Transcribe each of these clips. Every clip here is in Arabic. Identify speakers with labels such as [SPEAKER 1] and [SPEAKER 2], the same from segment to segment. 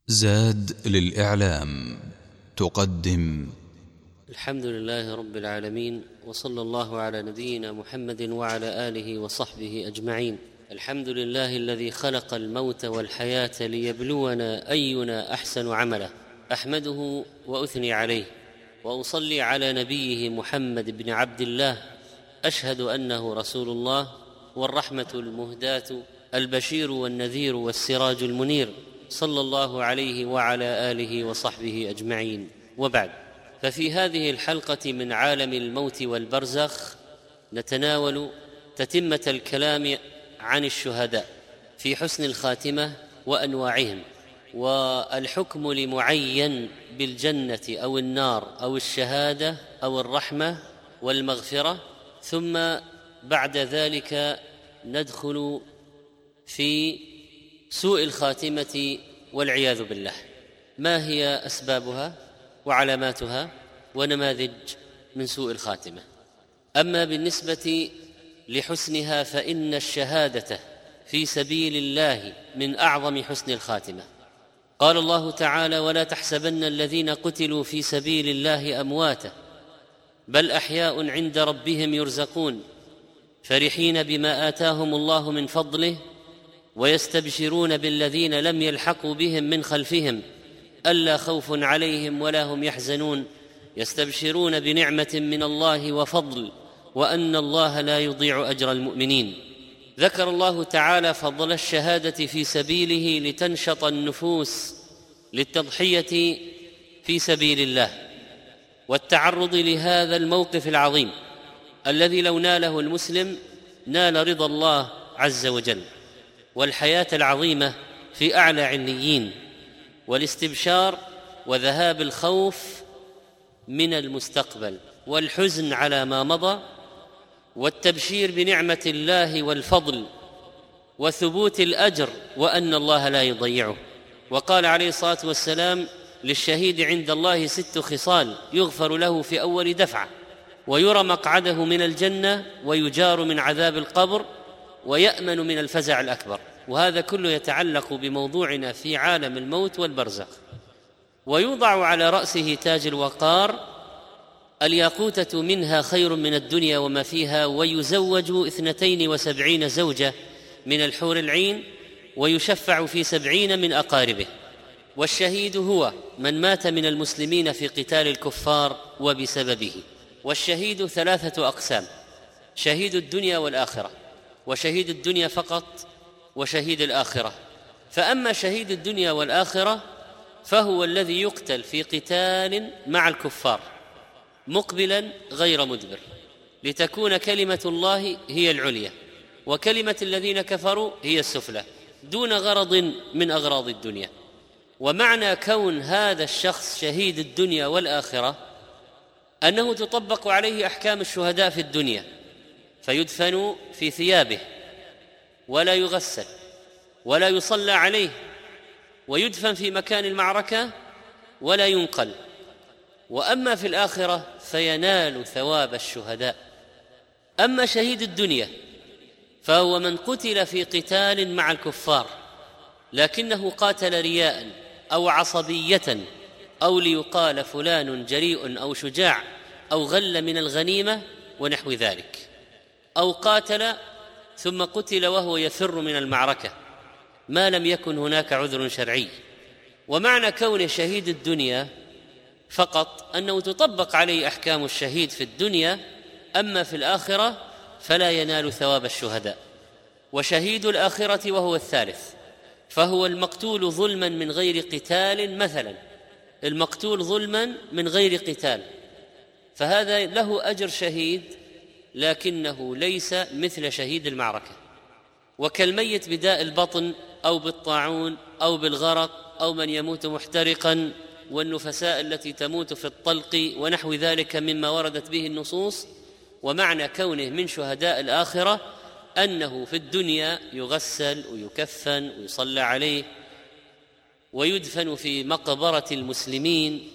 [SPEAKER 1] زاد للإعلام تقدم.
[SPEAKER 2] الحمد لله رب العالمين، وصلى الله على نبينا محمد وعلى آله وصحبه أجمعين. الحمد لله الذي خلق الموت والحياة ليبلونا أينا أحسن عملا. أحمده وأثني عليه، وأصلي على نبيه محمد بن عبد الله، أشهد أنه رسول الله والرحمة المهداة البشير والنذير والسراج المنير، صلى الله عليه وعلى آله وصحبه أجمعين. وبعد، ففي هذه الحلقة من عالم الموت والبرزخ نتناول تتمة الكلام عن الشهداء في حسن الخاتمة وأنواعهم، والحكم لمعين بالجنة أو النار أو الشهادة أو الرحمة والمغفرة. ثم بعد ذلك ندخل في سوء الخاتمة والعياذ بالله، ما هي أسبابها وعلاماتها ونماذج من سوء الخاتمة. أما بالنسبة لحسنها فإن الشهادة في سبيل الله من أعظم حسن الخاتمة. قال الله تعالى: ولا تحسبن الذين قتلوا في سبيل الله أمواتا بل أحياء عند ربهم يرزقون فرحين بما آتاهم الله من فضله ويستبشرون بالذين لم يلحقوا بهم من خلفهم ألا خوف عليهم ولا هم يحزنون يستبشرون بنعمة من الله وفضل وأن الله لا يضيع أجر المؤمنين. ذكر الله تعالى فضل الشهادة في سبيله لتنشط النفوس للتضحية في سبيل الله والتعرض لهذا الموقف العظيم الذي لو ناله المسلم نال رضا الله عز وجل والحياة العظيمة في أعلى عليين والاستبشار وذهاب الخوف من المستقبل والحزن على ما مضى والتبشير بنعمة الله والفضل وثبوت الأجر وأن الله لا يضيعه. وقال عليه الصلاة والسلام: للشهيد عند الله 6 خصال يغفر له في أول دفعة، ويرى مقعده من الجنة، ويجار من عذاب القبر، ويأمن من الفزع الأكبر. وهذا كله يتعلق بموضوعنا في عالم الموت والبرزخ. ويوضع على رأسه تاج الوقار، الياقوتة منها خير من الدنيا وما فيها، ويزوج 72 زوجة من الحور العين، ويشفع في 70 من أقاربه. والشهيد هو من مات من المسلمين في قتال الكفار وبسببه. والشهيد 3 أقسام: شهيد الدنيا والآخرة، وشهيد الدنيا فقط، وشهيد الآخرة. فأما شهيد الدنيا والآخرة فهو الذي يقتل في قتال مع الكفار مقبلا غير مدبر، لتكون كلمة الله هي العليا وكلمة الذين كفروا هي السفلى، دون غرض من أغراض الدنيا. ومعنى كون هذا الشخص شهيد الدنيا والآخرة أنه تطبق عليه أحكام الشهداء في الدنيا، فيدفن في ثيابه ولا يغسل ولا يصلى عليه، ويدفن في مكان المعركة ولا ينقل. وأما في الآخرة فينال ثواب الشهداء. أما شهيد الدنيا فهو من قتل في قتال مع الكفار لكنه قاتل رياء أو عصبية أو ليقال فلان جريء أو شجاع أو غل من الغنيمة ونحو ذلك، أو قاتل ثم قتل وهو يفر من المعركة ما لم يكن هناك عذر شرعي. ومعنى كون شهيد الدنيا فقط أنه تطبق عليه أحكام الشهيد في الدنيا، أما في الآخرة فلا ينال ثواب الشهداء. وشهيد الآخرة وهو الثالث فهو المقتول ظلما من غير قتال، مثلا المقتول ظلما من غير قتال، فهذا له أجر شهيد لكنه ليس مثل شهيد المعركة. وكالميت بداء البطن أو بالطاعون أو بالغرق أو من يموت محترقا، والنفساء التي تموت في الطلق ونحو ذلك مما وردت به النصوص. ومعنى كونه من شهداء الآخرة أنه في الدنيا يغسل ويكفن ويصلى عليه ويدفن في مقبرة المسلمين،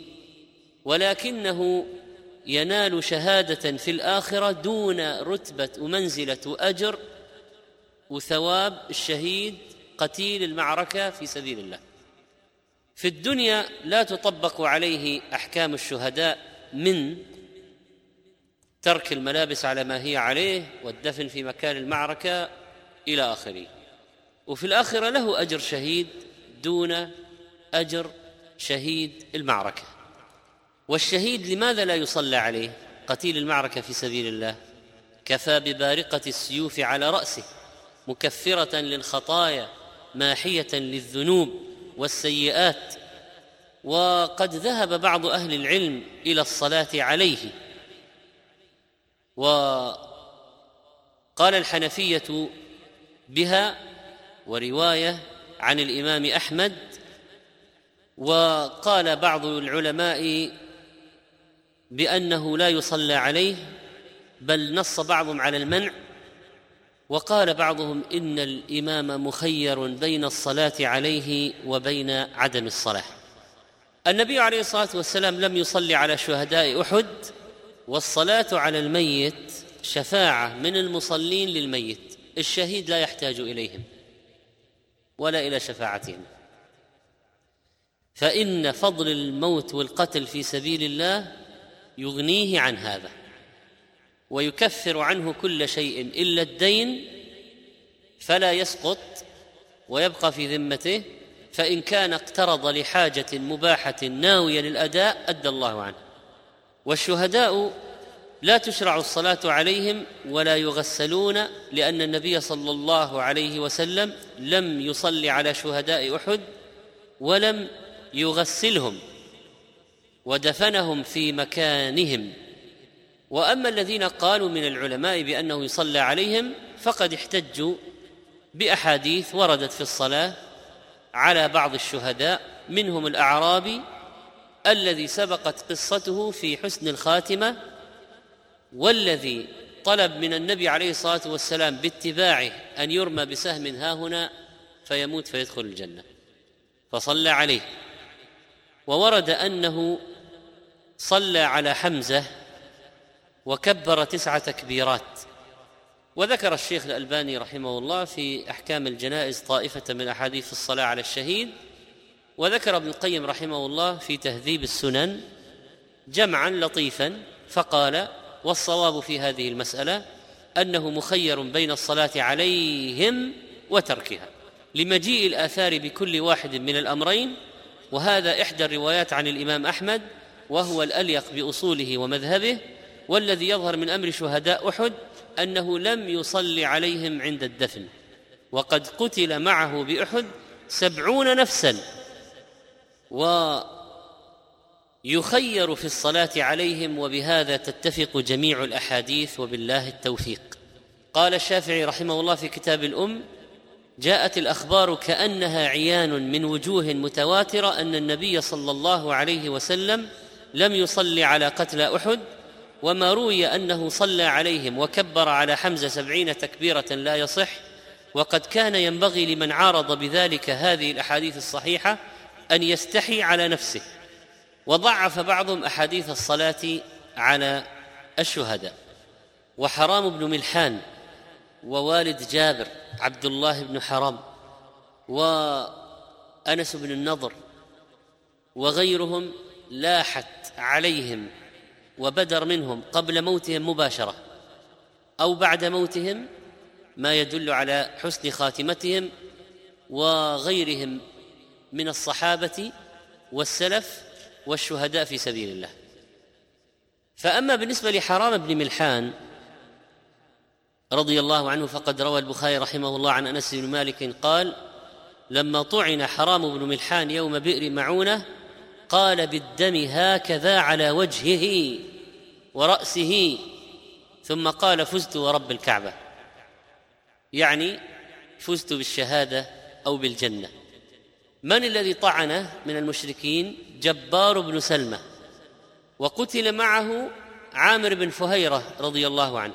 [SPEAKER 2] ولكنه ينال شهادة في الآخرة دون رتبة ومنزلة وأجر وثواب الشهيد قتيل المعركة في سبيل الله. في الدنيا لا تطبق عليه أحكام الشهداء من ترك الملابس على ما هي عليه والدفن في مكان المعركة إلى آخره. وفي الآخرة له أجر شهيد دون أجر شهيد المعركة. والشهيد لماذا لا يصلى عليه؟ قتيل المعركة في سبيل الله كفى ببارقة السيوف على رأسه مكفرة للخطايا ماحية للذنوب والسيئات. وقد ذهب بعض أهل العلم إلى الصلاة عليه، وقال الحنفية بها، ورواية عن الإمام أحمد. وقال بعض العلماء بأنه لا يصلى عليه، بل نص بعضهم على المنع. وقال بعضهم إن الإمام مخير بين الصلاة عليه وبين عدم الصلاة. النبي عليه الصلاة والسلام لم يصلي على شهداء أحد، والصلاة على الميت شفاعة من المصلين للميت. الشهيد لا يحتاج إليهم ولا إلى شفاعتهم، فإن فضل الموت والقتل في سبيل الله يغنيه عن هذا، ويكفر عنه كل شيء إلا الدين، فلا يسقط ويبقى في ذمته، فإن كان اقترض لحاجة مباحة ناوية للأداء أدى الله عنه. والشهداء لا تشرع الصلاة عليهم ولا يغسلون، لأن النبي صلى الله عليه وسلم لم يصلي على شهداء أحد ولم يغسلهم ودفنهم في مكانهم. وأما الذين قالوا من العلماء بأنه يصلى عليهم فقد احتجوا بأحاديث وردت في الصلاة على بعض الشهداء، منهم الأعرابي الذي سبقت قصته في حسن الخاتمة، والذي طلب من النبي عليه الصلاة والسلام باتباعه أن يرمى بسهم هاهنا فيموت فيدخل الجنة، فصلى عليه. وورد أنه صلى على حمزة وكبر 9 تكبيرات. وذكر الشيخ الألباني رحمه الله في أحكام الجنائز طائفة من أحاديث الصلاة على الشهيد، وذكر ابن القيم رحمه الله في تهذيب السنن جمعا لطيفا، فقال: والصواب في هذه المسألة أنه مخير بين الصلاة عليهم وتركها، لمجيء الآثار بكل واحد من الأمرين، وهذا إحدى الروايات عن الإمام أحمد، وهو الأليق بأصوله ومذهبه. والذي يظهر من أمر شهداء أحد أنه لم يصلي عليهم عند الدفن، وقد قتل معه بأحد 70 نفسا، ويخير في الصلاة عليهم، وبهذا تتفق جميع الأحاديث، وبالله التوفيق. قال الشافعي رحمه الله في كتاب الأم: جاءت الأخبار كأنها عيان من وجوه متواترة أن النبي صلى الله عليه وسلم لم يصلي على قتلى أحد، وما روي أنه صلى عليهم وكبر على حمزة 70 تكبيرة لا يصح، وقد كان ينبغي لمن عارض بذلك هذه الأحاديث الصحيحة أن يستحي على نفسه. وضعف بعضهم أحاديث الصلاة على الشهداء. وحرام بن ملحان ووالد جابر عبد الله بن حرام وأنس بن النضر وغيرهم لاحت عليهم وبدر منهم قبل موتهم مباشرة أو بعد موتهم ما يدل على حسن خاتمتهم، وغيرهم من الصحابة والسلف والشهداء في سبيل الله. فأما بالنسبة لحرام بن ملحان رضي الله عنه فقد روى البخاري رحمه الله عن أنس بن مالك قال: لما طعن حرام بن ملحان يوم بئر معونة قال بالدم هكذا على وجهه ورأسه، ثم قال: فزت ورب الكعبة، يعني فزت بالشهادة أو بالجنة. من الذي طعنه من المشركين؟ جبار بن سلمة، وقتل معه عامر بن فهيرة رضي الله عنه.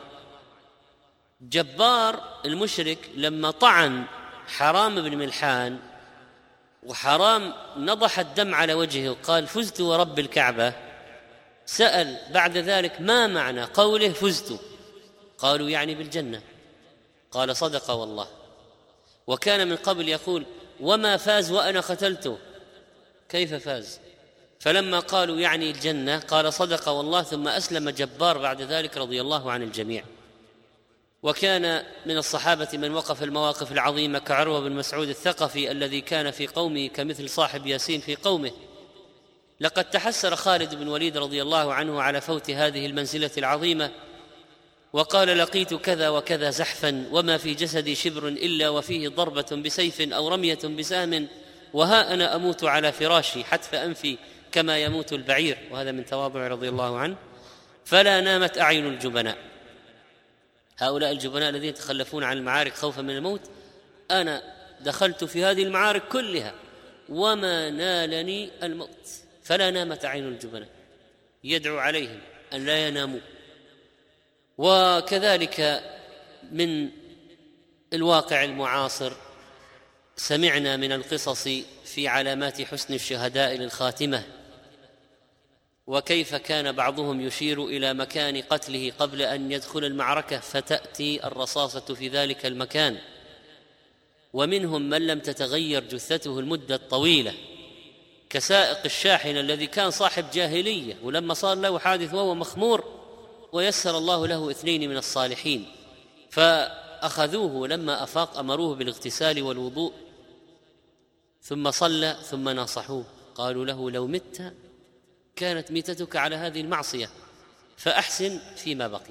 [SPEAKER 2] جبار المشرك لما طعن حرام بن ملحان وحرام نضح الدم على وجهه وقال: فزت ورب الكعبة، سأل بعد ذلك: ما معنى قوله فزت؟ قالوا: يعني بالجنة. قال: صدق والله. وكان من قبل يقول: وما فاز وأنا قتلته، كيف فاز؟ فلما قالوا يعني الجنة قال صدق والله، ثم أسلم جبار بعد ذلك رضي الله عن الجميع. وكان من الصحابة من وقف المواقف العظيمة كعروة بن مسعود الثقفي الذي كان في قومه كمثل صاحب ياسين في قومه. لقد تحسر خالد بن وليد رضي الله عنه على فوت هذه المنزلة العظيمة، وقال لقيت كذا وكذا زحفا وما في جسدي شبر إلا وفيه ضربة بسيف أو رمية بسهم، وها أنا أموت على فراشي حتف أنفي كما يموت البعير. وهذا من تواضع رضي الله عنه. فلا نامت أعين الجبناء، هؤلاء الجبناء الذين يتخلفون عن المعارك خوفا من الموت، أنا دخلت في هذه المعارك كلها وما نالني الموت. فلا نامت أعين الجبناء، يدعو عليهم أن لا يناموا. وكذلك من الواقع المعاصر سمعنا من القصص في علامات حسن الشهداء للخاتمة، وكيف كان بعضهم يشير إلى مكان قتله قبل أن يدخل المعركة فتأتي الرصاصة في ذلك المكان، ومنهم من لم تتغير جثته المدة الطويلة كسائق الشاحنة الذي كان صاحب جاهلية، ولما صار له حادث وهو مخمور ويسر الله له 2 من الصالحين فأخذوه، لما أفاق أمروه بالاغتسال والوضوء ثم صلى ثم ناصحوه، قالوا له لو مت كانت ميتتك على هذه المعصية فأحسن فيما بقي.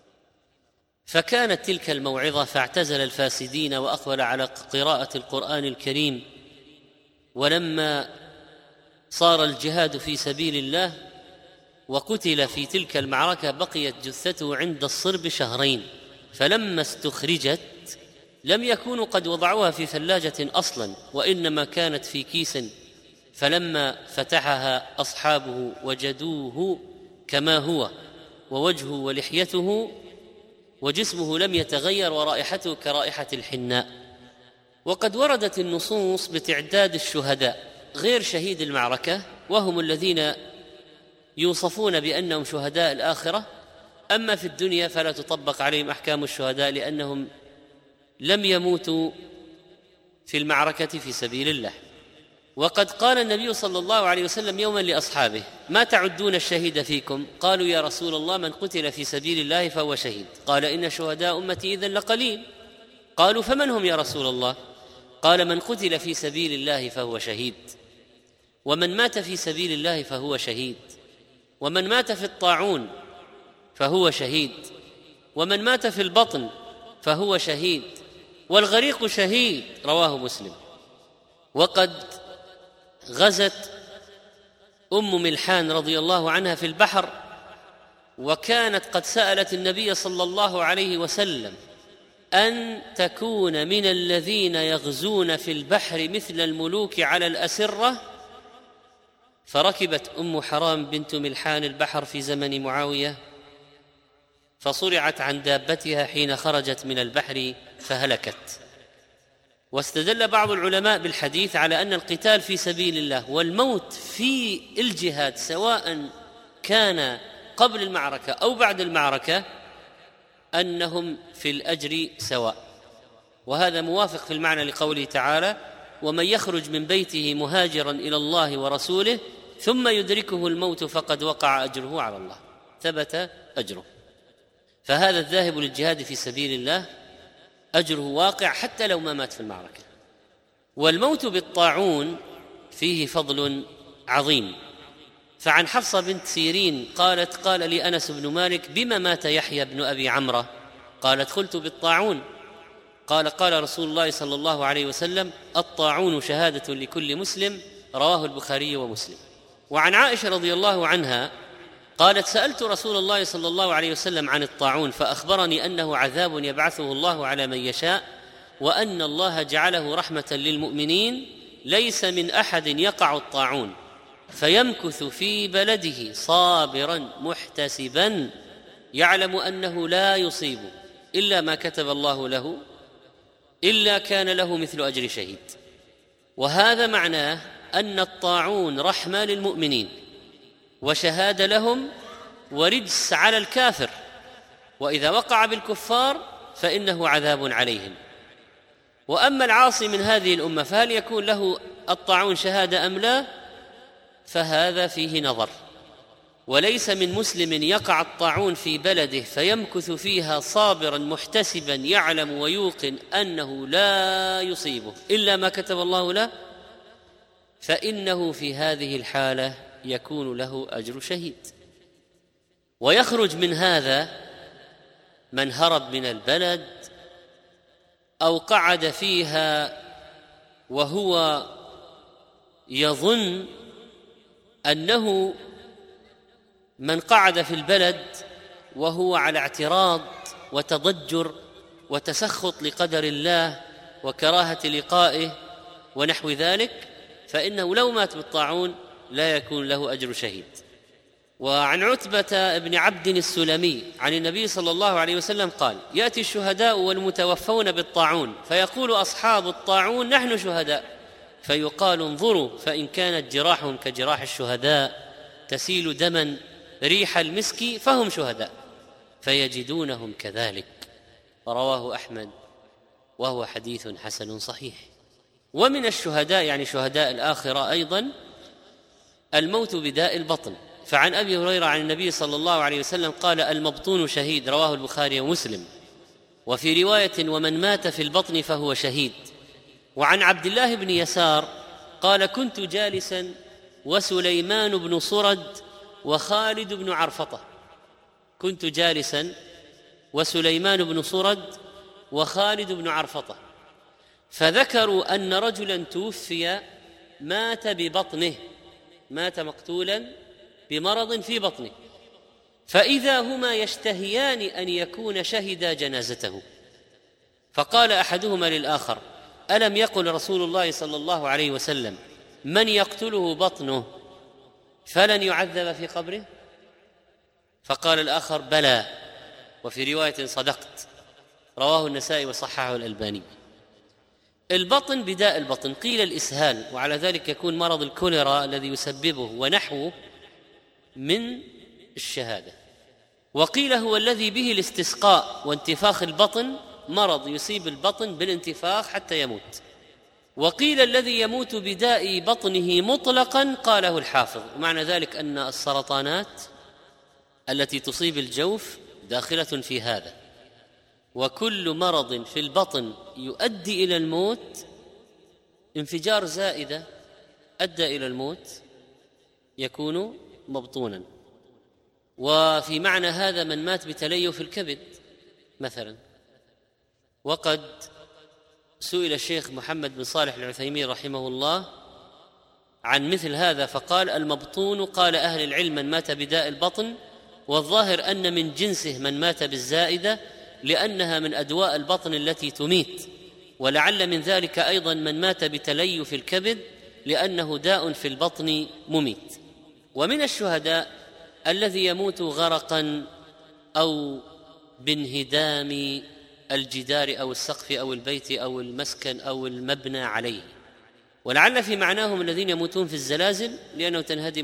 [SPEAKER 2] فكانت تلك الموعظة، فاعتزل الفاسدين وأقبل على قراءة القرآن الكريم. ولما صار الجهاد في سبيل الله وقتل في تلك المعركة بقيت جثته عند الصرب 2 شهر، فلما استخرجت لم يكونوا قد وضعوها في ثلاجة أصلا، وإنما كانت في كيس، فلما فتحها أصحابه وجدوه كما هو، ووجهه ولحيته وجسمه لم يتغير ورائحته كرائحة الحناء. وقد وردت النصوص بتعداد الشهداء غير شهيد المعركة، وهم الذين يوصفون بأنهم شهداء الآخرة، أما في الدنيا فلا تطبق عليهم أحكام الشهداء لأنهم لم يموتوا في المعركة في سبيل الله. وقد قال النبي صلى الله عليه وسلم يوما لأصحابه: ما تعدون الشهيد فيكم؟ قالوا يا رسول الله من قتل في سبيل الله فهو شهيد. قال إن شهداء أمتي إذن لقليل. قالوا فمن هم يا رسول الله؟ قال من قتل في سبيل الله فهو شهيد، ومن مات في سبيل الله فهو شهيد، ومن مات في الطاعون فهو شهيد، ومن مات في البطن فهو شهيد، والغريق شهيد. رواه مسلم. وقد غزت أم ملحان رضي الله عنها في البحر، وكانت قد سألت النبي صلى الله عليه وسلم أن تكون من الذين يغزون في البحر مثل الملوك على الأسرة، فركبت أم حرام بنت ملحان البحر في زمن معاوية، فصرعت عن دابتها حين خرجت من البحر فهلكت. واستدل بعض العلماء بالحديث على أن القتال في سبيل الله والموت في الجهاد سواء كان قبل المعركة أو بعد المعركة أنهم في الأجر سواء. وهذا موافق في المعنى لقوله تعالى: ومن يخرج من بيته مهاجرا إلى الله ورسوله ثم يدركه الموت فقد وقع أجره على الله، ثبت أجره. فهذا الذاهب للجهاد في سبيل الله أجره واقع حتى لو ما مات في المعركة. والموت بالطاعون فيه فضل عظيم. فعن حفصة بنت سيرين قالت: قال لي أنس بن مالك: بما مات يحيى بن أبي عمرة؟ قالت: قلت بالطاعون. قال: قال رسول الله صلى الله عليه وسلم: الطاعون شهادة لكل مسلم. رواه البخاري ومسلم. وعن عائشة رضي الله عنها قالت: سألت رسول الله صلى الله عليه وسلم عن الطاعون فأخبرني أنه عذاب يبعثه الله على من يشاء، وأن الله جعله رحمة للمؤمنين، ليس من أحد يقع الطاعون فيمكث في بلده صابرا محتسبا يعلم أنه لا يصيب إلا ما كتب الله له إلا كان له مثل أجر شهيد. وهذا معناه أن الطاعون رحمة للمؤمنين وشهادة لهم ورجس على الكافر، وإذا وقع بالكفار فإنه عذاب عليهم. وأما العاصي من هذه الأمة فهل يكون له الطاعون شهادة أم لا؟ فهذا فيه نظر. وليس من مسلم يقع الطاعون في بلده فيمكث فيها صابرا محتسبا يعلم ويوقن أنه لا يصيبه إلا ما كتب الله له، فإنه في هذه الحالة يكون له أجر شهيد. ويخرج من هذا من هرب من البلد أو قعد فيها وهو يظن أنه من قعد في البلد وهو على اعتراض وتضجر وتسخط لقدر الله وكراهة لقائه ونحو ذلك، فإنه لو مات بالطاعون لا يكون له أجر شهيد. وعن عتبة بن عبد السلمي عن النبي صلى الله عليه وسلم قال: يأتي الشهداء والمتوفون بالطاعون فيقول أصحاب الطاعون: نحن شهداء، فيقال: انظروا فإن كانت جراحهم كجراح الشهداء تسيل دما ريح المسك فهم شهداء، فيجدونهم كذلك. رواه أحمد وهو حديث حسن صحيح. ومن الشهداء يعني شهداء الآخرة أيضا الموت بداء البطن، فعن أبي هريرة عن النبي صلى الله عليه وسلم قال: المبطون شهيد، رواه البخاري ومسلم. وفي رواية: ومن مات في البطن فهو شهيد. وعن عبد الله بن يسار قال: كنت جالسا وسليمان بن صرد وخالد بن عرفطة. كنت جالسا وسليمان بن صرد وخالد بن عرفطة، فذكروا أن رجلا توفي مات ببطنه، مات مقتولا بمرض في بطنه، فإذا هما يشتهيان أن يكون شهدا جنازته، فقال أحدهما للآخر: ألم يقل رسول الله صلى الله عليه وسلم: من يقتله بطنه فلن يعذب في قبره؟ فقال الآخر: بلى، وفي رواية: صدقت، رواه النسائي وصححه الألباني. البطن بداء البطن، قيل الإسهال، وعلى ذلك يكون مرض الكوليرا الذي يسببه ونحوه من الشهادة. وقيل هو الذي به الاستسقاء وانتفاخ البطن، مرض يصيب البطن بالانتفاخ حتى يموت. وقيل الذي يموت بداء بطنه مطلقا، قاله الحافظ، ومعنى ذلك أن السرطانات التي تصيب الجوف داخلة في هذا، وكل مرض في البطن يؤدي إلى الموت، انفجار زائدة أدى إلى الموت، يكون مبطونا. وفي معنى هذا من مات بتليف الكبد مثلا. وقد سئل الشيخ محمد بن صالح العثيمين رحمه الله عن مثل هذا فقال: المبطون قال أهل العلم من مات بداء البطن، والظاهر أن من جنسه من مات بالزائدة لأنها من أدواء البطن التي تميت، ولعل من ذلك أيضا من مات بتليف الكبد لأنه داء في البطن مميت. ومن الشهداء الذي يموت غرقا أو بانهدام الجدار أو السقف أو البيت أو المسكن أو المبنى عليه، ولعل في معناهم الذين يموتون في الزلازل لأنه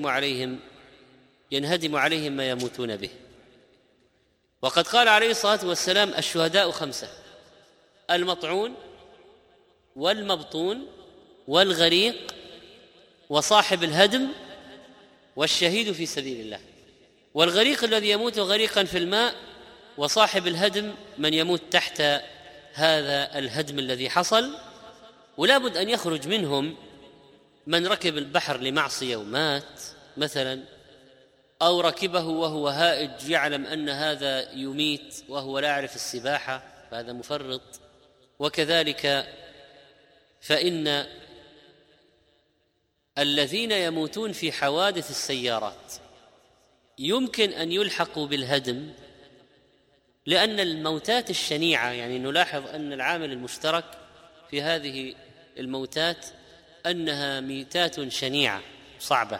[SPEAKER 2] ينهدم عليهم ما يموتون به. وقد قال عليه الصلاة والسلام: الشهداء 5: المطعون والمبطون والغريق وصاحب الهدم والشهيد في سبيل الله. والغريق الذي يموت غريقا في الماء، وصاحب الهدم من يموت تحت هذا الهدم الذي حصل. ولا بد أن يخرج منهم من ركب البحر لمعصية ومات مثلا، أو ركبه وهو هائج يعلم أن هذا يميت وهو لا يعرف السباحة، فهذا مفرط. وكذلك فإن الذين يموتون في حوادث السيارات يمكن أن يلحقوا بالهدم، لأن الموتات الشنيعة، يعني نلاحظ أن العامل المشترك في هذه الموتات أنها ميتات شنيعة صعبة،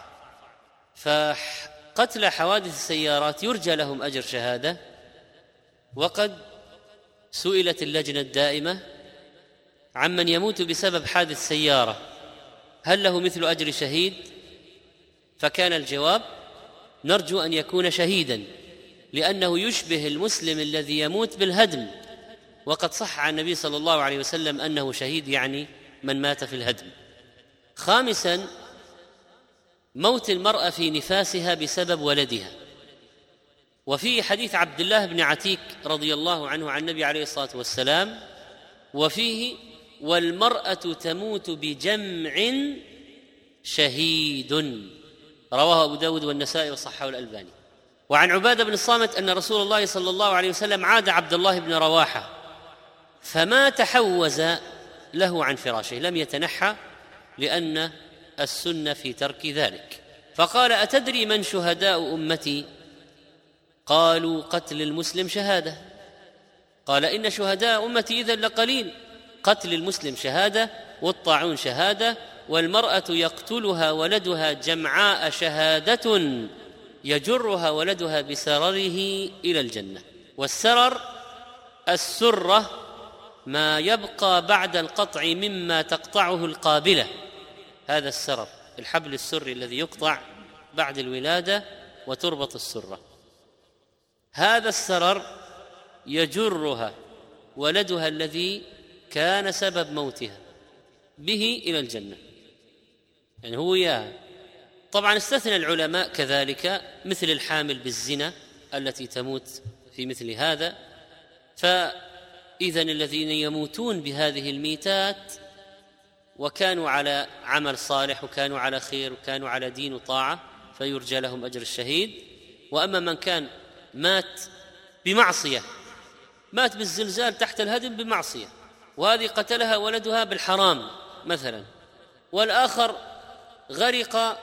[SPEAKER 2] فقتل حوادث السيارات يرجى لهم أجر شهادة. وقد سئلت اللجنة الدائمة عمن يموت بسبب حادث سيارة هل له مثل أجر شهيد؟ فكان الجواب: نرجو أن يكون شهيدا، لأنه يشبه المسلم الذي يموت بالهدم، وقد صح عن النبي صلى الله عليه وسلم أنه شهيد، يعني من مات في الهدم. 5: موت المرأة في نفاسها بسبب ولدها. وفي حديث عبد الله بن عتيك رضي الله عنه عن النبي عليه الصلاة والسلام، وفيه: والمرأة تموت بجمع شهيد، رواه أبو داود والنسائي وصححه الألباني. وعن عبادة بن الصامت أن رسول الله صلى الله عليه وسلم عاد عبد الله بن رواحة فما تحوز له عن فراشه، لم يتنحى، لأن السنة في ترك ذلك. فقال: أتدري من شهداء أمتي؟ قالوا: قتل المسلم شهادة. قال: إن شهداء أمتي إذن لقليل، قتل المسلم شهادة، والطاعون شهادة، والمرأة يقتلها ولدها جمعاء شهادة يجرها ولدها بسرره إلى الجنة. والسرر السرة ما يبقى بعد القطع مما تقطعه القابلة، هذا السرر، الحبل السري الذي يقطع بعد الولادة وتربط السرة، هذا السرر يجرها ولدها الذي كان سبب موتها به إلى الجنة، يعني هو إياها. طبعا استثنى العلماء كذلك مثل الحامل بالزنا التي تموت في مثل هذا. فإذن الذين يموتون بهذه الميتات وكانوا على عمل صالح وكانوا على خير وكانوا على دين وطاعة فيرجى لهم أجر الشهيد. وأما من كان مات بمعصية، مات بالزلزال تحت الهدم بمعصية، وهذه قتلها ولدها بالحرام مثلا، والآخر غرق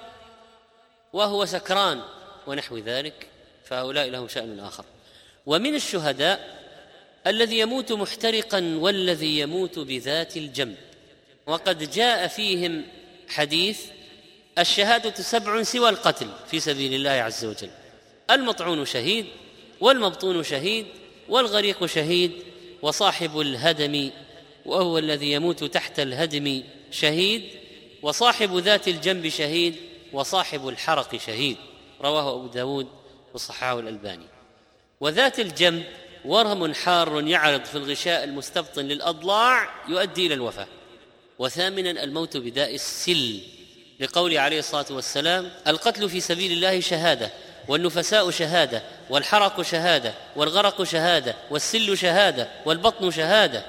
[SPEAKER 2] وهو سكران ونحو ذلك، فهؤلاء لهم شأن آخر. ومن الشهداء الذي يموت محترقا والذي يموت بذات الجنب، وقد جاء فيهم حديث: الشهادة 7 سوى القتل في سبيل الله عز وجل، المطعون شهيد، والمبطون شهيد، والغريق شهيد، وصاحب الهدم وهو الذي يموت تحت الهدم شهيد، وصاحب ذات الجنب شهيد، وصاحب الحرق شهيد، رواه أبو داود وصححه الألباني. وذات الجنب ورم حار يعرض في الغشاء المستبطن للأضلاع يؤدي إلى الوفاة. وثامنا الموت بداء السل، لقول عليه الصلاة والسلام: القتل في سبيل الله شهادة، والنفساء شهادة، والحرق شهادة، والغرق شهادة، والسل شهادة، والبطن شهادة.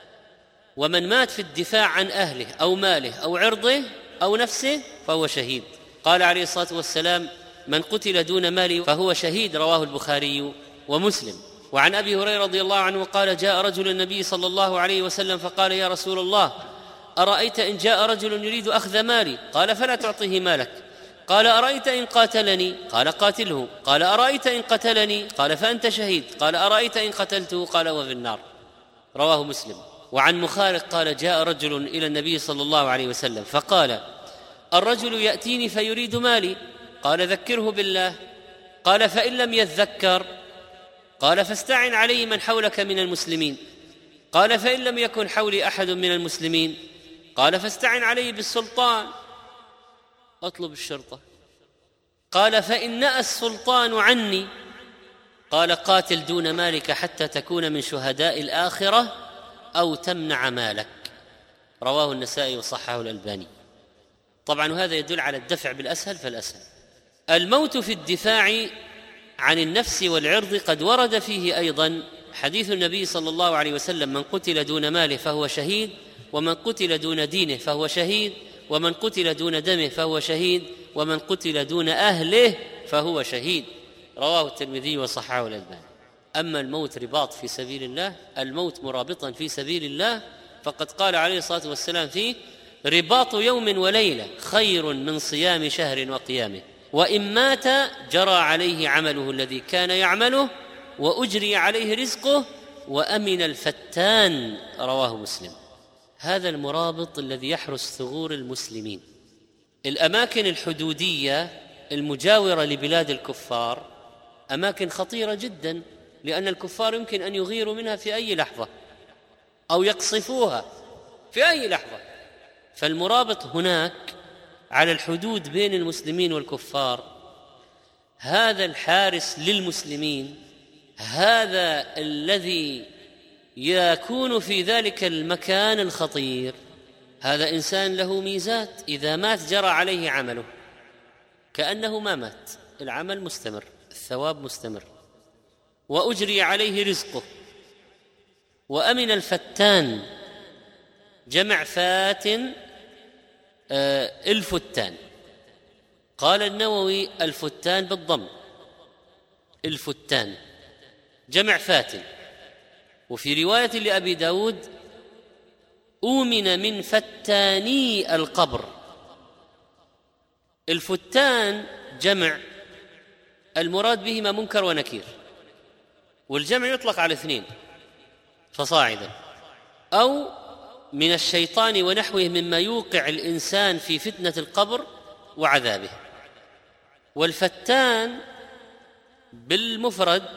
[SPEAKER 2] ومن مات في الدفاع عن أهله أو ماله أو عرضه أو نفسه فهو شهيد. قال عليه الصلاة والسلام: من قتل دون ماله فهو شهيد، رواه البخاري ومسلم. وعن أبي هريرة رضي الله عنه قال: جاء رجل النبي صلى الله عليه وسلم فقال: يا رسول الله، أرأيت إن جاء رجل يريد أخذ مالي؟ قال: فلا تعطيه مالك. قال: أرأيت إن قاتلني؟ قال: قاتله. قال: أرأيت إن قتلني؟ قال: فأنت شهيد. قال: أرأيت إن قتلته؟ قال: وفي النار، رواه مسلم. وعن مخارق قال: جاء رجل إلى النبي صلى الله عليه وسلم فقال: الرجل يأتيني فيريد مالي. قال: ذكره بالله. قال: فإن لم يذكر؟ قال: فاستعن عليه من حولك من المسلمين. قال: فإن لم يكن حولي أحد من المسلمين؟ قال: فاستعن عليه بالسلطان، اطلب الشرطة. قال: فإن نأى السلطان عني؟ قال: قاتل دون مالك حتى تكون من شهداء الآخرة أو تمنع مالك، رواه النسائي وصححه الألباني. طبعا هذا يدل على الدفع بالأسهل فالأسهل. الموت في الدفاع عن النفس والعرض قد ورد فيه أيضا حديث النبي صلى الله عليه وسلم: من قتل دون ماله فهو شهيد، ومن قتل دون دينه فهو شهيد، ومن قتل دون دمه فهو شهيد، ومن قتل دون أهله فهو شهيد، رواه الترمذي وصححه الألباني. أما الموت رباط في سبيل الله، الموت مرابطا في سبيل الله، فقد قال عليه الصلاة والسلام فيه: رباط يوم وليلة خير من صيام شهر وقيامه، وإن مات جرى عليه عمله الذي كان يعمله، وأجري عليه رزقه، وأمن الفتان، رواه مسلم. هذا المرابط الذي يحرس ثغور المسلمين. الأماكن الحدودية المجاورة لبلاد الكفار أماكن خطيرة جدا، لأن الكفار يمكن أن يغيروا منها في أي لحظة أو يقصفوها في أي لحظة. فالمرابط هناك على الحدود بين المسلمين والكفار، هذا الحارس للمسلمين، هذا الذي يكون في ذلك المكان الخطير، هذا إنسان له ميزات، إذا مات جرى عليه عمله، كأنه ما مات، العمل مستمر، الثواب مستمر، وأجري عليه رزقه. وأمن الفتان، جمع فات، الفتان. قال النووي الفتان بالضم، الفتان جمع فات. وفي رواية لأبي داود أؤمن من فتاني القبر. الفتان جمع، المراد بهما منكر ونكير، والجمع يطلق على 2 فصاعدا، أو من الشيطان ونحوه مما يوقع الإنسان في فتنة القبر وعذابه. والفتان بالمفرد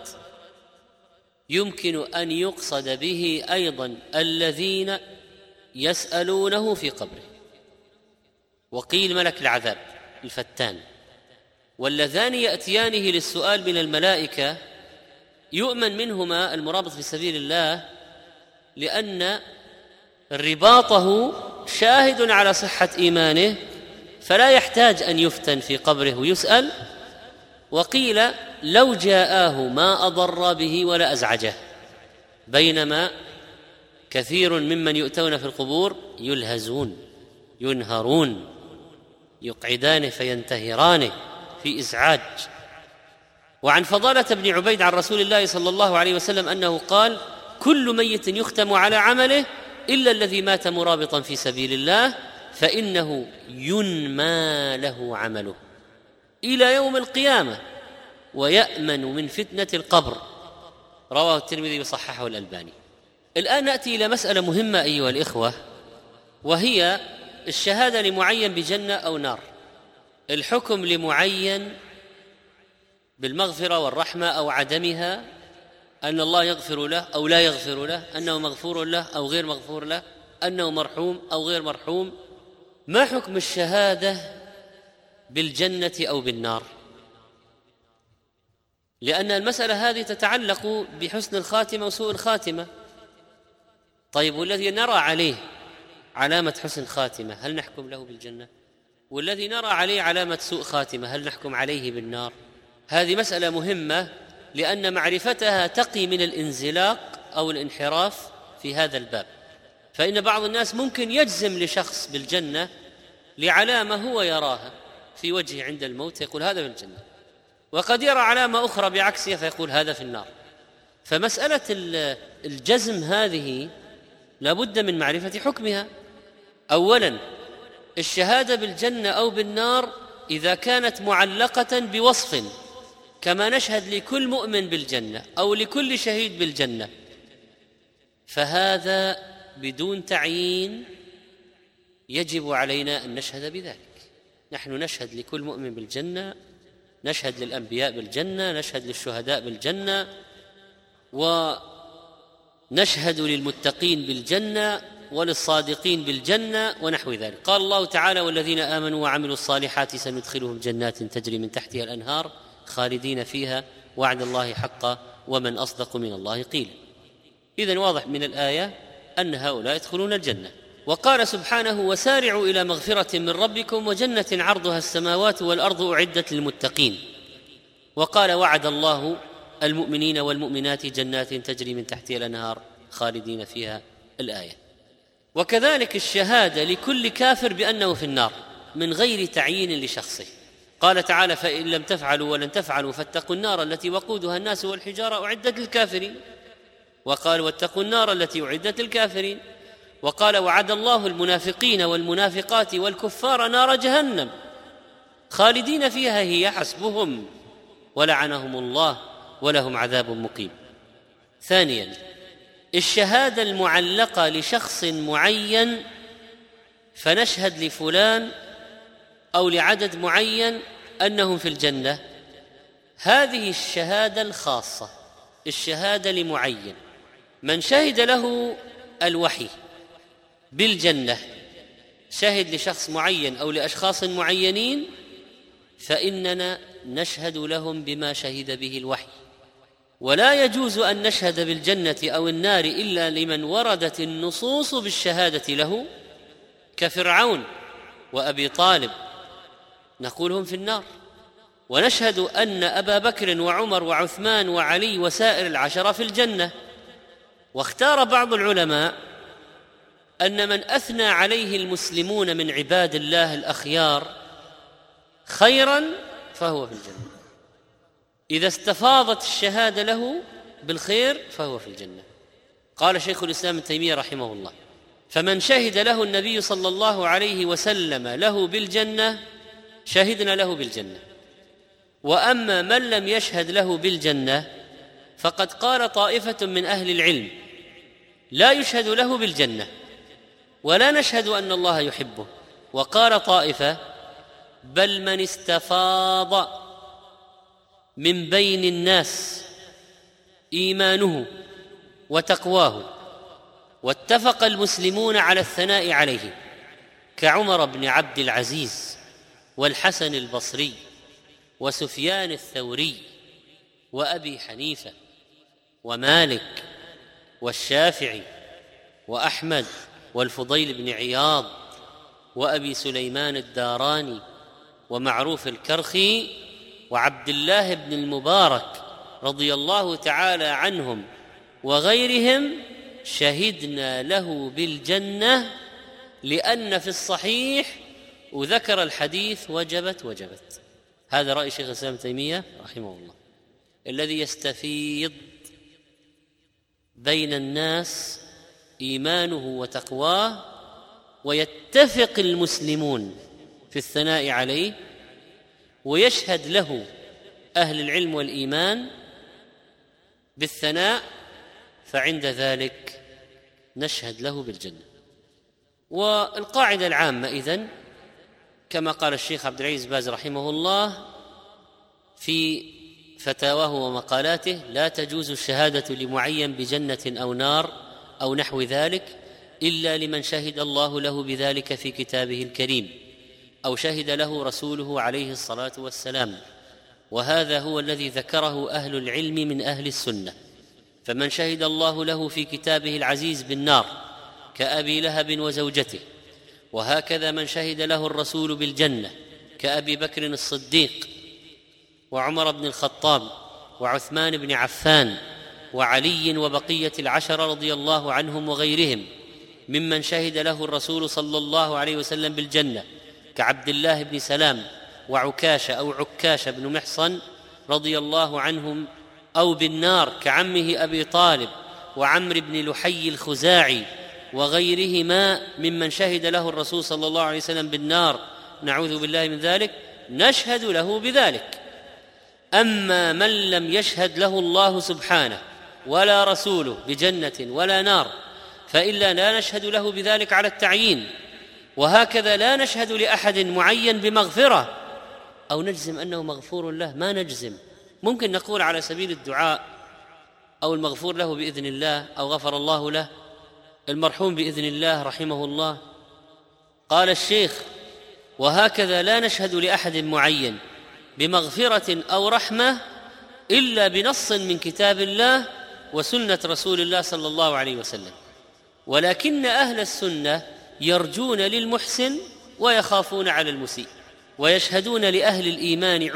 [SPEAKER 2] يمكن أن يقصد به أيضا الذين يسألونه في قبره، وقيل ملك العذاب الفتان. واللذان يأتيانه للسؤال من الملائكة يؤمن منهما المرابط في سبيل الله، لأن رباطه شاهد على صحة إيمانه، فلا يحتاج أن يفتن في قبره ويسأل. وقيل لو جاءه ما أضر به ولا أزعجه، بينما كثير ممن يؤتون في القبور يلهزون، ينهرون، يقعدانه فينتهرانه في إزعاج. وعن فضالة بن عبيد عن رسول الله صلى الله عليه وسلم أنه قال: كل ميت يختم على عمله إلا الذي مات مرابطا في سبيل الله، فإنه ينمى له عمله إلى يوم القيامة ويأمن من فتنة القبر. رواه الترمذي وصححه الألباني. الآن نأتي إلى مسألة مهمة أيها الإخوة، وهي الشهادة لمعين بجنة أو نار. الحكم لمعين بالمغفرة والرحمة أو عدمها، أن الله يغفر له أو لا يغفر له، أنه مغفور له أو غير مغفور له، أنه مرحوم أو غير مرحوم. ما حكم الشهادة بالجنة أو بالنار؟ لأن المسألة هذه تتعلق بحسن الخاتمة وسوء الخاتمة. طيب، والذي نرى عليه علامة حسن خاتمة هل نحكم له بالجنة؟ والذي نرى عليه علامة سوء خاتمة هل نحكم عليه بالنار؟ هذه مسألة مهمة، لأن معرفتها تقي من الانزلاق أو الانحراف في هذا الباب. فإن بعض الناس ممكن يجزم لشخص بالجنة لعلامة هو يراها في وجهه عند الموت، يقول هذا في الجنة، وقد يرى علامة أخرى بعكسها فيقول هذا في النار. فمسألة الجزم هذه لابد من معرفة حكمها. أولا، الشهادة بالجنة أو بالنار إذا كانت معلقة بوصف، كما نشهد لكل مؤمن بالجنة أو لكل شهيد بالجنة، فهذا بدون تعيين يجب علينا أن نشهد بذلك. نحن نشهد لكل مؤمن بالجنة، نشهد للأنبياء بالجنة، نشهد للشهداء بالجنة، ونشهد للمتقين بالجنة وللصادقين بالجنة ونحو ذلك. قال الله تعالى: والذين آمنوا وعملوا الصالحات سندخلهم جنات تجري من تحتها الأنهار خالدين فيها وعد الله حقا ومن أصدق من الله قيلا. إذن واضح من الآية أن هؤلاء يدخلون الجنة. وقال سبحانه: وسارعوا إلى مغفرة من ربكم وجنة عرضها السماوات والأرض أعدت للمتقين. وقال: وعد الله المؤمنين والمؤمنات جنات تجري من تحتها الأنهار خالدين فيها، الآية. وكذلك الشهادة لكل كافر بأنه في النار من غير تعيين لشخصه. قال تعالى: فإن لم تفعلوا ولن تفعلوا فاتقوا النار التي وقودها الناس والحجارة أعدت للكافرين. وقال: واتقوا النار التي أعدت للكافرين. وقال: وعد الله المنافقين والمنافقات والكفار نار جهنم خالدين فيها هي حسبهم ولعنهم الله ولهم عذاب مقيم. ثانيا، الشهادة المعلقة لشخص معين، فنشهد لفلان أو لعدد معين أنهم في الجنة. هذه الشهادة الخاصة، الشهادة لمعين، من شهد له الوحي بالجنة، شهد لشخص معين أو لأشخاص معينين، فإننا نشهد لهم بما شهد به الوحي. ولا يجوز أن نشهد بالجنة أو النار إلا لمن وردت النصوص بالشهادة له، كفرعون وأبي طالب، نقول هم في النار ونشهد أن أبا بكر وعمر وعثمان وعلي وسائر العشرة في الجنة. واختار بعض العلماء أن من أثنى عليه المسلمون من عباد الله الأخيار خيراً فهو في الجنة، إذا استفاضت الشهادة له بالخير فهو في الجنة. قال شيخ الإسلام ابن تيمية رحمه الله: فمن شهد له النبي صلى الله عليه وسلم له بالجنة شهدنا له بالجنة. وأما من لم يشهد له بالجنة فقد قال طائفة من أهل العلم: لا يشهد له بالجنة ولا نشهد أن الله يحبه. وقال طائفة: بل من استفاض من بين الناس إيمانه وتقواه واتفق المسلمون على الثناء عليه كعمر بن عبد العزيز والحسن البصري وسفيان الثوري وأبي حنيفة ومالك والشافعي وأحمد والفضيل بن عياض وأبي سليمان الداراني ومعروف الكرخي وعبد الله بن المبارك رضي الله تعالى عنهم وغيرهم، شهدنا له بالجنة، لأن في الصحيح وذكر الحديث وجبت. هذا رأي شيخ الإسلام ابن تيمية رحمه الله. الذي يستفيض بين الناس إيمانه وتقواه ويتفق المسلمون في الثناء عليه ويشهد له أهل العلم والإيمان بالثناء، فعند ذلك نشهد له بالجنة. والقاعدة العامة إذن كما قال الشيخ عبد العزيز باز رحمه الله في فتاواه ومقالاته: لا تجوز الشهادة لمعين بجنة أو نار أو نحو ذلك إلا لمن شهد الله له بذلك في كتابه الكريم أو شهد له رسوله عليه الصلاة والسلام، وهذا هو الذي ذكره أهل العلم من أهل السنة. فمن شهد الله له في كتابه العزيز بالنار كأبي لهب وزوجته، وهكذا من شهد له الرسول بالجنة كأبي بكر الصديق وعمر بن الخطاب وعثمان بن عفان وعلي وبقية العشرة رضي الله عنهم وغيرهم ممن شهد له الرسول صلى الله عليه وسلم بالجنة كعبد الله بن سلام وعكاشة أو عكاشة بن محصن رضي الله عنهم، أو بالنار كعمه أبي طالب وعمر بن لحي الخزاعي وغيرهما ممن شهد له الرسول صلى الله عليه وسلم بالنار، نعوذ بالله من ذلك، نشهد له بذلك. أما من لم يشهد له الله سبحانه ولا رسوله بجنة ولا نار فإلا لا نشهد له بذلك على التعيين. وهكذا لا نشهد لأحد معين بمغفرة أو نجزم أنه مغفور له، ما نجزم. ممكن نقول على سبيل الدعاء أو المغفور له بإذن الله أو غفر الله له، المرحوم بإذن الله رحمه الله. قال الشيخ: وهكذا لا نشهد لأحد معين بمغفرة أو رحمة إلا بنص من كتاب الله وسنة رسول الله صلى الله عليه وسلم. ولكن أهل السنة يرجون للمحسن ويخافون على المسيء، ويشهدون لأهل الإيمان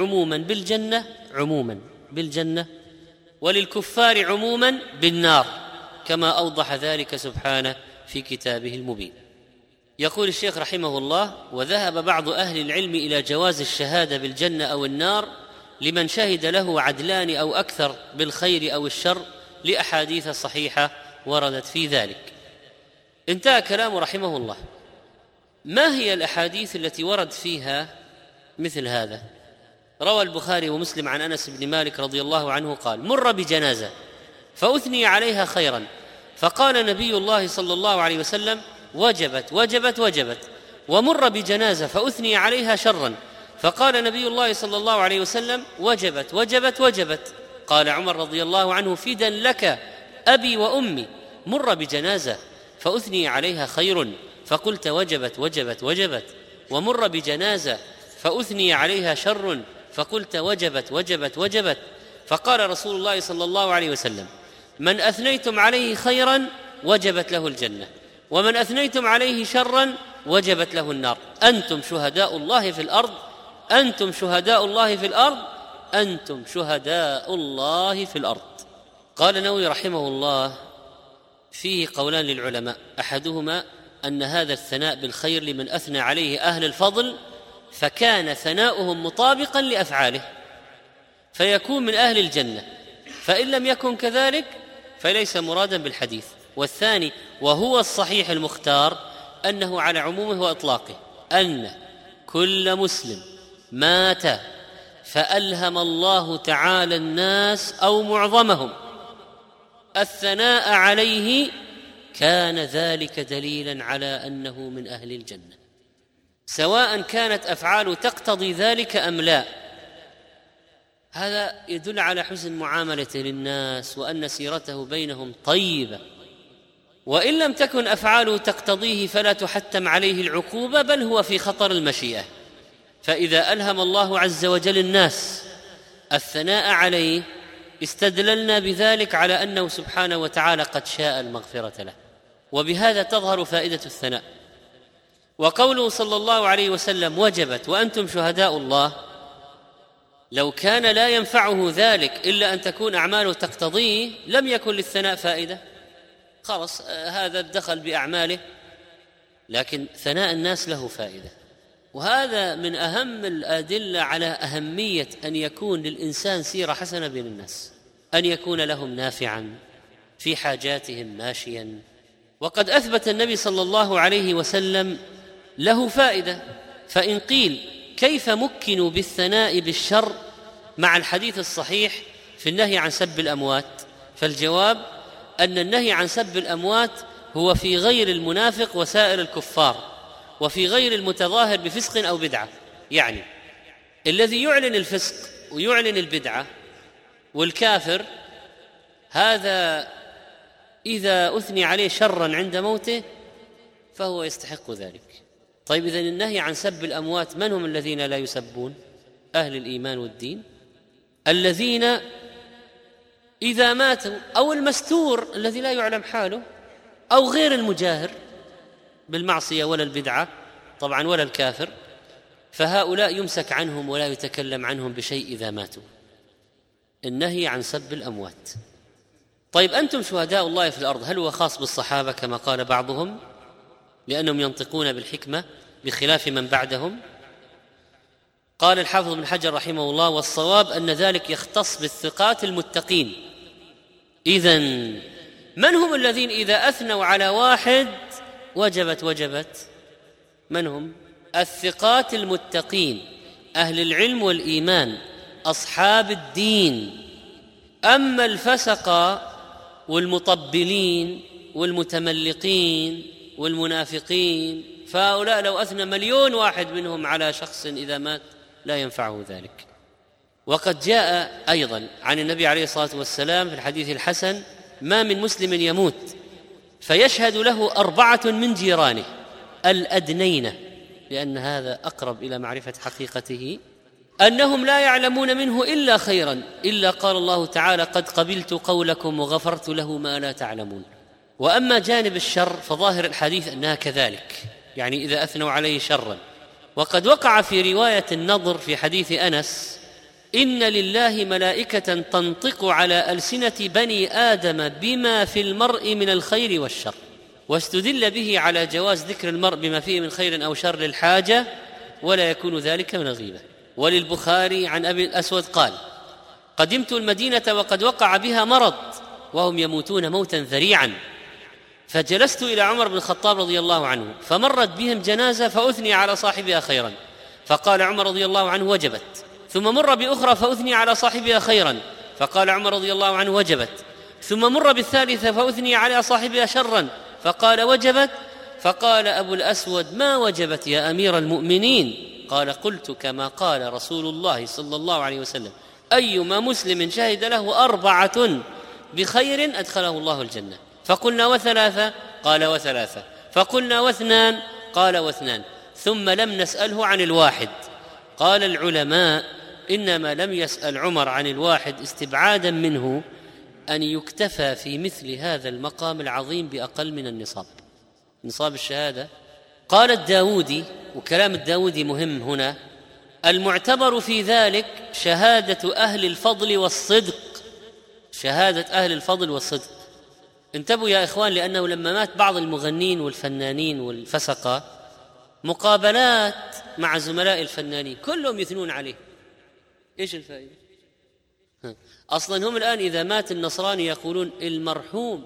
[SPEAKER 2] عموما بالجنة وللكفار عموما بالنار، كما أوضح ذلك سبحانه في كتابه المبين. يقول الشيخ رحمه الله: وذهب بعض أهل العلم إلى جواز الشهادة بالجنة أو النار لمن شهد له عدلان أو أكثر بالخير أو الشر لأحاديث صحيحة وردت في ذلك. انتهى كلامه رحمه الله. ما هي الأحاديث التي ورد فيها مثل هذا؟ روى البخاري ومسلم عن أنس بن مالك رضي الله عنه قال: مر بجنازة فأثني عليها خيرا فقال نبي الله صلى الله عليه وسلم: وجبت. ومر بجنازة فأثني عليها شرا فقال نبي الله صلى الله عليه وسلم: وجبت. قال عمر رضي الله عنه: فدا لك أبي وأمي، مر بجنازة فأثني عليها خير فقلت وجبت. ومر بجنازة فأثني عليها شر فقلت وجبت. فقال رسول الله صلى الله عليه وسلم: من أثنيتم عليه خيرا وجبت له الجنة، ومن أثنيتم عليه شرا وجبت له النار، أنتم شهداء الله في الأرض أنتم شهداء الله في الأرض، أنتم شهداء الله في الأرض. قال النووي رحمه الله: فيه قولان للعلماء، أحدهما أن هذا الثناء بالخير لمن أثنى عليه أهل الفضل فكان ثناؤهم مطابقا لأفعاله فيكون من أهل الجنة، فإن لم يكن كذلك فليس مرادا بالحديث. والثاني وهو الصحيح المختار أنه على عمومه وإطلاقه، أن كل مسلم مات فألهم الله تعالى الناس أو معظمهم الثناء عليه كان ذلك دليلا على أنه من أهل الجنة، سواء كانت أفعاله تقتضي ذلك أم لا. هذا يدل على حسن معاملته للناس وأن سيرته بينهم طيبة، وإن لم تكن أفعاله تقتضيه فلا تحتم عليه العقوبة، بل هو في خطر المشيئة. فإذا ألهم الله عز وجل الناس الثناء عليه استدللنا بذلك على أنه سبحانه وتعالى قد شاء المغفرة له، وبهذا تظهر فائدة الثناء. وقوله صلى الله عليه وسلم: وجبت وأنتم شهداء الله، لو كان لا ينفعه ذلك إلا أن تكون أعماله تقتضيه لم يكن للثناء فائدة، خلاص هذا دخل بأعماله، لكن ثناء الناس له فائدة. وهذا من أهم الأدلة على أهمية أن يكون للإنسان سيرة حسنة بين الناس، أن يكون لهم نافعا في حاجاتهم ماشيا. وقد أثبت النبي صلى الله عليه وسلم له فائدة، فإن قيل كيف مكنوا بالثناء بالشر مع الحديث الصحيح في النهي عن سب الأموات؟ فالجواب أن النهي عن سب الأموات هو في غير المنافق وسائر الكفار، وفي غير المتظاهر بفسق أو بدعة. يعني الذي يعلن الفسق ويعلن البدعة والكافر، هذا إذا أثني عليه شرا عند موته فهو يستحق ذلك. طيب إذن النهي عن سب الأموات من هم الذين لا يسبون؟ أهل الإيمان والدين، الذين إذا ماتوا، أو المستور الذي لا يعلم حاله، أو غير المجاهر بالمعصية ولا البدعة طبعا ولا الكافر، فهؤلاء يمسك عنهم ولا يتكلم عنهم بشيء إذا ماتوا. النهي عن سب الأموات. طيب أنتم شهداء الله في الأرض، هل هو خاص بالصحابة كما قال بعضهم لأنهم ينطقون بالحكمة بخلاف من بعدهم؟ قال الحافظ بن حجر رحمه الله: والصواب أن ذلك يختص بالثقات المتقين. إذن من هم الذين إذا أثنوا على واحد وجبت؟ من هم؟ الثقات المتقين، أهل العلم والإيمان، أصحاب الدين. أما الفسقة والمطبلين والمتملقين والمنافقين فهؤلاء لو أثنى 1,000,000 واحد منهم على شخص إذا مات لا ينفعه ذلك. وقد جاء أيضا عن النبي عليه الصلاة والسلام في الحديث الحسن: ما من مسلم يموت فيشهد له 4 من جيرانه الأدنين، لأن هذا أقرب إلى معرفة حقيقته، أنهم لا يعلمون منه إلا خيرا، إلا قال الله تعالى: قد قبلت قولكم وغفرت له ما لا تعلمون. وأما جانب الشر فظاهر الحديث أنها كذلك، يعني إذا أثنوا عليه شرا. وقد وقع في رواية النضر في حديث أنس: إن لله ملائكة تنطق على ألسنة بني آدم بما في المرء من الخير والشر، واستدل به على جواز ذكر المرء بما فيه من خير أو شر للحاجة، ولا يكون ذلك من الغيبة. وللبخاري عن أبي الأسود قال: قدمت المدينة وقد وقع بها مرض وهم يموتون موتا ذريعا، فجلست إلى عمر بن الخطاب رضي الله عنه، فمرت بهم جنازة فأثني على صاحبها خيرا، فقال عمر رضي الله عنه: وجبت. ثم مر بأخرى فأثني على صاحبها خيرا، فقال عمر رضي الله عنه: وجبت. ثم مر بالثالثة فأثني على صاحبها شرا، فقال: وجبت. فقال أبو الأسود: ما وجبت يا أمير المؤمنين؟ قال: قلت كما قال رسول الله صلى الله عليه وسلم: أيما مسلم شهد له 4 بخير أدخله الله الجنة. فقلنا: وثلاثة؟ قال: وثلاثة. فقلنا: واثنان؟ قال: واثنان. ثم لم نسأله عن الواحد. قال العلماء: إنما لم يسأل عمر عن الواحد استبعادا منه أن يكتفى في مثل هذا المقام العظيم بأقل من النصاب، نصاب الشهادة. قال الداودي، وكلام الداودي مهم هنا: المعتبر في ذلك شهادة أهل الفضل والصدق، شهادة أهل الفضل والصدق. انتبهوا يا إخوان، لأنه لما مات بعض المغنين والفنانين والفسقة مقابلات مع زملاء الفنانين كلهم يثنون عليه، إيش الفائدة؟ أصلا هم الآن إذا مات النصراني يقولون المرحوم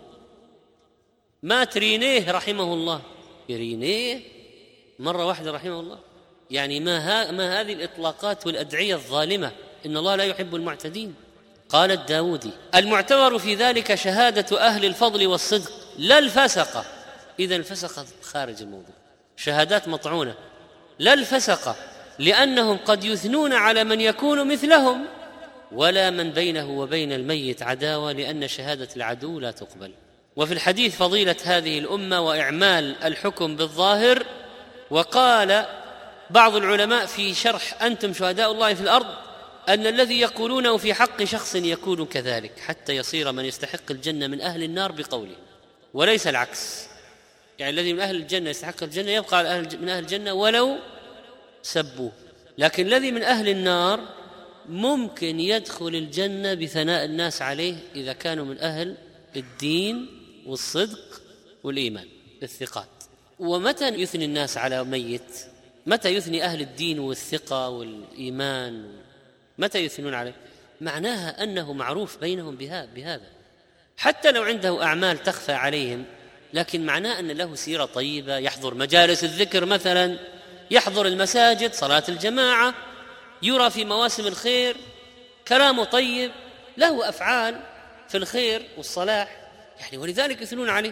[SPEAKER 2] مات رينيه رحمه الله. رينيه مرة واحدة رحمه الله؟ يعني ما هذه الإطلاقات والأدعية الظالمة؟ إن الله لا يحب المعتدين. قال الداودي: المعتبر في ذلك شهادة أهل الفضل والصدق لا الفسقة. إذن الفسقة خارج الموضوع، شهادات مطعونة، لا الفسقة، لأنهم قد يثنون على من يكون مثلهم، ولا من بينه وبين الميت عداوة، لأن شهادة العدو لا تقبل. وفي الحديث فضيلة هذه الأمة وإعمال الحكم بالظاهر. وقال بعض العلماء في شرح أنتم شهداء الله في الأرض أن الذي يقولونه في حق شخص يكون كذلك، حتى يصير من يستحق الجنة من أهل النار بقوله، وليس العكس. يعني الذي من أهل الجنة يستحق الجنة يبقى من أهل الجنة ولو سبوه، لكن الذي من أهل النار ممكن يدخل الجنة بثناء الناس عليه إذا كانوا من أهل الدين والصدق والإيمان الثقات. ومتى يثني الناس على ميت؟ متى يثني أهل الدين والثقة والإيمان؟ متى يثنون عليه؟ معناها أنه معروف بينهم بهذا، حتى لو عنده أعمال تخفى عليهم، لكن معناه أن له سيرة طيبة، يحضر مجالس الذكر مثلا، يحضر المساجد، صلاة الجماعة، يرى في مواسم الخير، كلامه طيب، له أفعال في الخير والصلاح، يعني ولذلك يثنون عليه.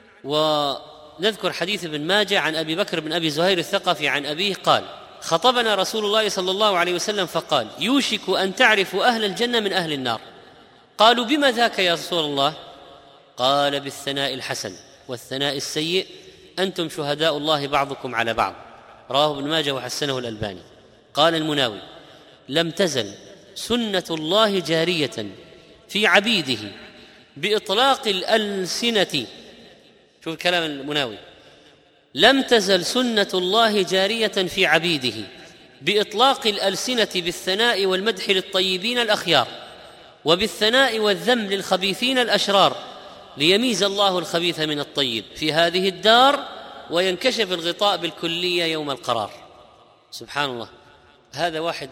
[SPEAKER 2] ونذكر حديث ابن ماجه عن أبي بكر بن أبي زهير الثقفي عن أبيه قال: خطبنا رسول الله صلى الله عليه وسلم فقال: يوشك أن تعرفوا أهل الجنة من أهل النار. قالوا: بما ذاك يا رسول الله؟ قال: بالثناء الحسن والثناء السيء، أنتم شهداء الله بعضكم على بعض. رواه ابن ماجه وحسنه الألباني. قال المناوي: لم تزل سنة الله جارية في عبيده بإطلاق الألسنة. شوف كلام المناوي: لم تزل سنة الله جارية في عبيده بإطلاق الألسنة بالثناء والمدح للطيبين الأخيار، وبالثناء والذم للخبيثين الأشرار، ليميز الله الخبيث من الطيب في هذه الدار، وينكشف الغطاء بالكلية يوم القرار. سبحان الله. هذا واحد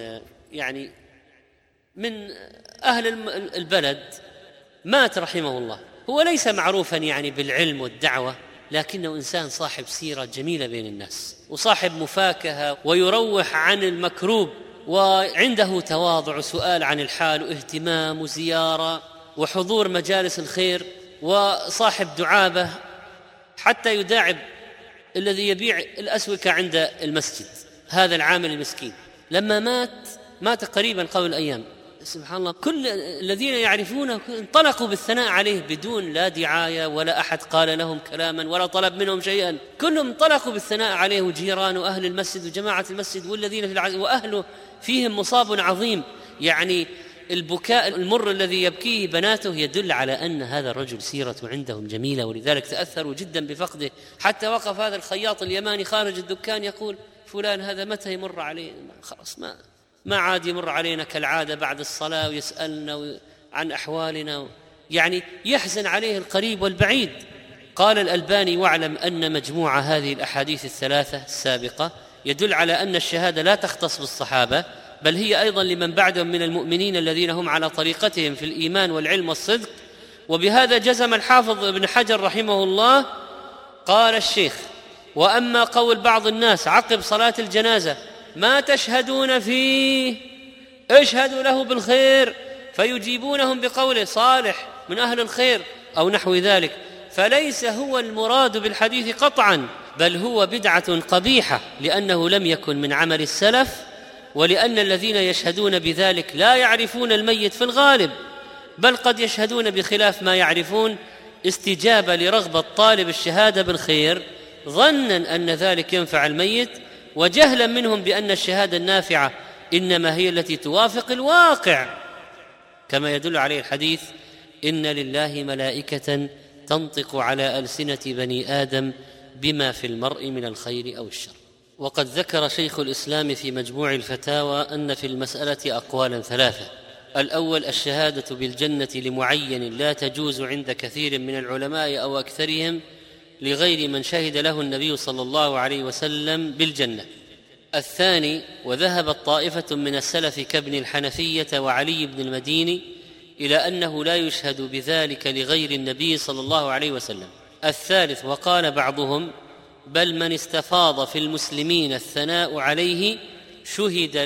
[SPEAKER 2] من أهل البلد مات رحمه الله، هو ليس معروفا بالعلم والدعوة، لكنه إنسان صاحب سيرة جميلة بين الناس، وصاحب مفاكهة، ويروح عن المكروب، وعنده تواضع وسؤال عن الحال واهتمام وزيارة وحضور مجالس الخير، وصاحب دعابة حتى يداعب الذي يبيع الأسوكة عند المسجد، هذا العامل المسكين. لما مات قريبا قبل أيام، سبحان الله، كل الذين يعرفونه انطلقوا بالثناء عليه بدون لا دعاية ولا أحد قال لهم كلاما ولا طلب منهم شيئا، كلهم انطلقوا بالثناء عليه، وجيران وأهل المسجد وجماعة المسجد والذين في العزيز وأهله فيهم مصاب عظيم. البكاء المر الذي يبكيه بناته يدل على أن هذا الرجل سيرة عندهم جميلة، ولذلك تأثروا جدا بفقده. حتى وقف هذا الخياط اليماني خارج الدكان يقول: فلان هذا متى يمر علينا؟ خلاص ما عاد يمر علينا كالعادة بعد الصلاة ويسألنا عن أحوالنا، يحزن عليه القريب والبعيد. قال الألباني: واعلم أن مجموع هذه الأحاديث الثلاثة السابقة يدل على أن الشهادة لا تختص بالصحابة، بل هي أيضا لمن بعدهم من المؤمنين الذين هم على طريقتهم في الإيمان والعلم والصدق. وبهذا جزم الحافظ ابن حجر رحمه الله. قال الشيخ: وأما قول بعض الناس عقب صلاة الجنازة: ما تشهدون فيه؟ اشهدوا له بالخير، فيجيبونهم بقوله: صالح من أهل الخير أو نحو ذلك، فليس هو المراد بالحديث قطعا، بل هو بدعة قبيحة، لأنه لم يكن من عمل السلف، ولأن الذين يشهدون بذلك لا يعرفون الميت في الغالب، بل قد يشهدون بخلاف ما يعرفون، استجابة لرغبة طالب الشهادة بالخير، ظنا أن ذلك ينفع الميت، وجهلا منهم بأن الشهادة النافعة إنما هي التي توافق الواقع، كما يدل عليه الحديث: إن لله ملائكة تنطق على ألسنة بني آدم بما في المرء من الخير أو الشر. وقد ذكر شيخ الإسلام في مجموع الفتاوى أن في المسألة أقوالا ثلاثة: الأول الشهادة بالجنة لمعين لا تجوز عند كثير من العلماء أو أكثرهم لغير من شهد له النبي صلى الله عليه وسلم بالجنة. الثاني وذهبت طائفة من السلف كابن الحنفية وعلي بن المديني إلى أنه لا يشهد بذلك لغير النبي صلى الله عليه وسلم. الثالث وقال بعضهم بل من استفاض في المسلمين الثناء عليه شهد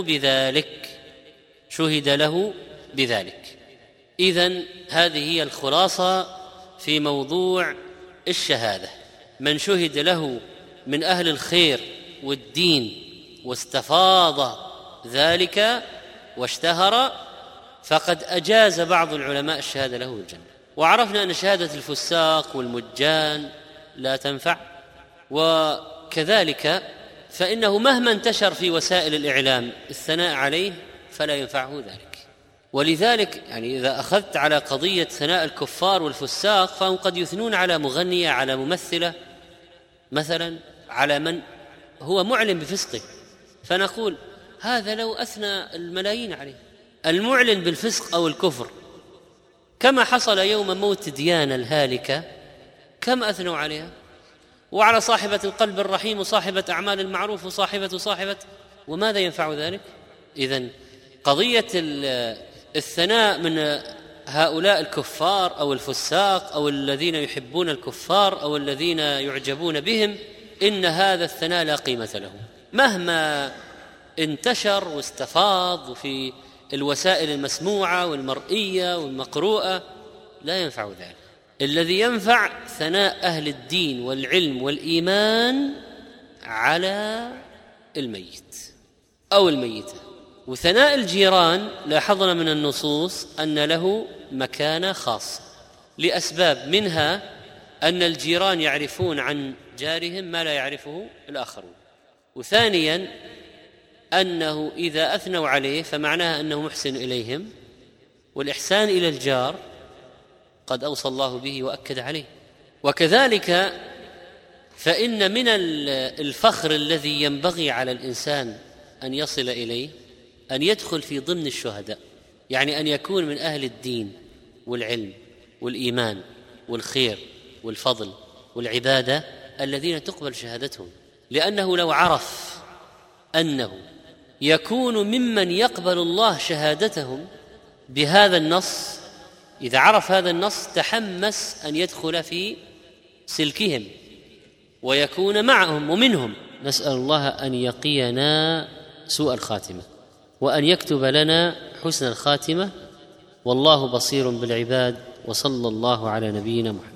[SPEAKER 2] له بذلك. إذن هذه هي الخلاصة في موضوع الشهادة: من شهد له من أهل الخير والدين واستفاض ذلك واشتهر فقد أجاز بعض العلماء الشهادة له بالجنة. وعرفنا أن شهادة الفساق والمجان لا تنفع، وكذلك فإنه مهما انتشر في وسائل الإعلام الثناء عليه فلا ينفعه ذلك. ولذلك يعني إذا أخذت على قضية ثناء الكفار والفساق فهم قد يثنون على مغنية، على ممثلة مثلا، على من هو معلن بفسقه، فنقول هذا لو أثنى الملايين عليه. المعلن بالفسق أو الكفر كما حصل يوم موت ديانة الهالكة كم أثنوا عليها، وعلى صاحبة القلب الرحيم وصاحبة أعمال المعروف وصاحبة وماذا ينفع ذلك؟ إذن قضية الثناء من هؤلاء الكفار أو الفساق أو الذين يحبون الكفار أو الذين يعجبون بهم، إن هذا الثناء لا قيمة له مهما انتشر واستفاض في الوسائل المسموعة والمرئية والمقروءة، لا ينفع ذلك. الذي ينفع ثناء أهل الدين والعلم والإيمان على الميت أو الميتة. وثناء الجيران لاحظنا من النصوص أن له مكانة خاصة لأسباب، منها أن الجيران يعرفون عن جارهم ما لا يعرفه الآخرون، وثانيا أنه إذا أثنوا عليه فمعناها أنه محسن إليهم، والإحسان إلى الجار قد أوصى الله به وأكد عليه. وكذلك فإن من الفخر الذي ينبغي على الإنسان أن يصل إليه أن يدخل في ضمن الشهداء، يعني أن يكون من أهل الدين والعلم والإيمان والخير والفضل والعبادة الذين تقبل شهادتهم، لأنه لو عرف أنه يكون ممن يقبل الله شهادتهم بهذا النص، إذا عرف هذا النص تحمس أن يدخل في سلكهم ويكون معهم ومنهم. نسأل الله أن يقينا سوء الخاتمة وأن يكتب لنا حسن الخاتمة، والله بصير بالعباد، وصلى الله على نبينا محمد.